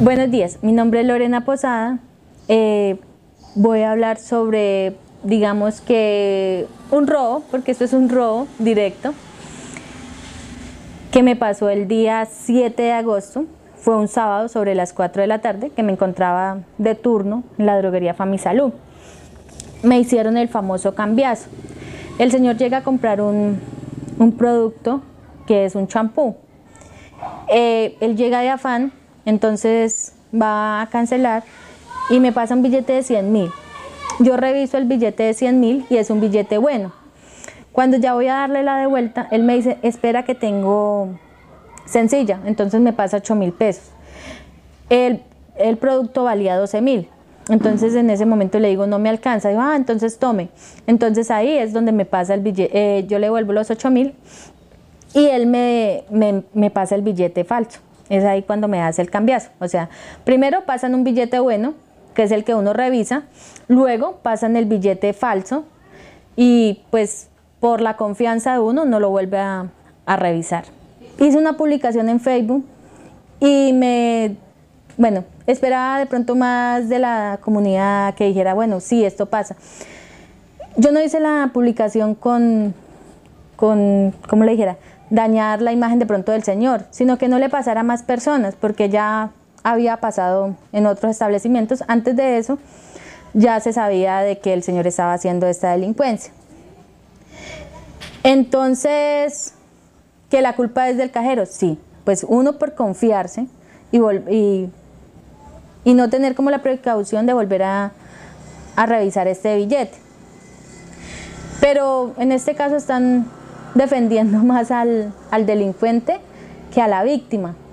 Buenos días, mi nombre es Lorena Posada. Voy a hablar sobre, digamos que un robo, porque esto es un robo directo, que me pasó el día 7 de agosto. Fue un sábado sobre las 4 de la tarde que me encontraba de turno en la droguería Famisalud. Me hicieron el famoso cambiazo. El señor llega a comprar un producto que es un champú. Él llega de afán, entonces va a cancelar y me pasa un billete de 100.000. Yo reviso el billete de 100.000 y es un billete bueno. Cuando ya voy a darle la de vuelta, él me dice, espera que tengo sencilla, entonces me pasa 8.000 pesos. El producto valía 12.000. Entonces en ese momento le digo, no me alcanza. Digo, entonces tome. Entonces ahí es donde me pasa el billete, yo le devuelvo los 8.000 y él me pasa el billete falso. Es ahí cuando me hace el cambiazo. O sea, primero pasan un billete bueno, que es el que uno revisa, luego pasan el billete falso y pues por la confianza de uno no lo vuelve a revisar. Hice una publicación en Facebook y esperaba de pronto más de la comunidad que dijera, bueno, sí, esto pasa. Yo no hice la publicación con ¿cómo le dijera?, dañar la imagen de pronto del señor, sino que no le pasara a más personas, porque ya había pasado en otros establecimientos. Antes de eso, ya se sabía de que el señor estaba haciendo esta delincuencia. Entonces, ¿que la culpa es del cajero? Sí, pues uno por confiarse y no tener como la precaución de volver a revisar este billete. Pero en este caso están defendiendo más al delincuente que a la víctima.